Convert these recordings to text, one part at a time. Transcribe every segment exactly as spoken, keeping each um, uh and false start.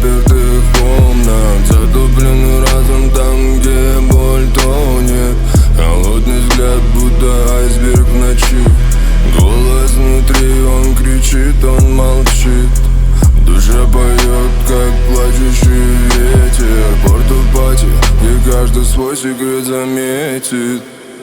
запертых комнат, затопленный разум там, где боль тонет. Холодный взгляд, будто айсберг в ночи. Голос внутри, он кричит, он молчит. Душа поет, как плачущий ветер. Порто-пати, где каждый свой секрет заметит.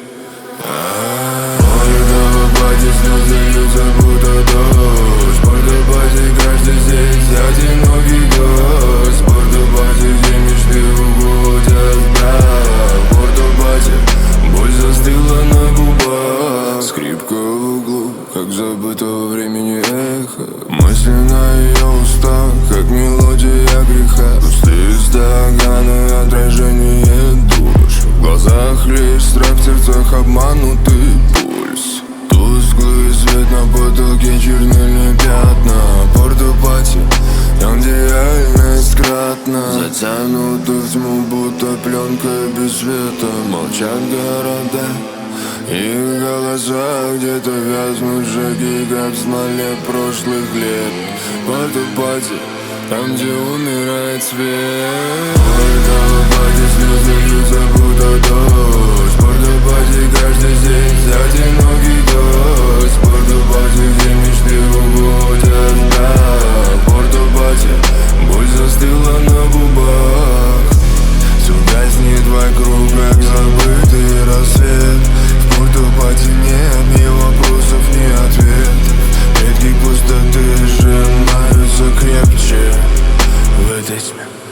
Порто-пати, слезы льются, будто дождь. Порто-пати, каждый здесь одинокий гость. Порто-пати, где мечты уходят вдаль. Порто-пати, боль застыла на губах. Скрипка в углу, как забытого времени эхо. Мысли на ее устах, как мелодия греха. Пустые стаканы, отражение душ. В глазах лишь страх, в сердцах обманутый пульс. Тусклый свет на потолке, чернильные пятна. Порто-пати, там, где реальность кратна. Затянута в тьму, будто пленка без света. Молчат города, их голоса где-то вязнут шаги, как в смоле прошлых лет. Порто-пати, там, где умирает свет. Порто-пати, слезы льются, будто дождь. Порто-пати, каждый здесь одинокий гость. Порто-пати, где мечты уходят вдаль. Порто-пати, боль застыла на губах. Все гаснет вокруг, как забытый рассвет. В Порто-пати нет ни вопросов, ни ответов. Ветки пустоты сжимаются крепче в этой тьме.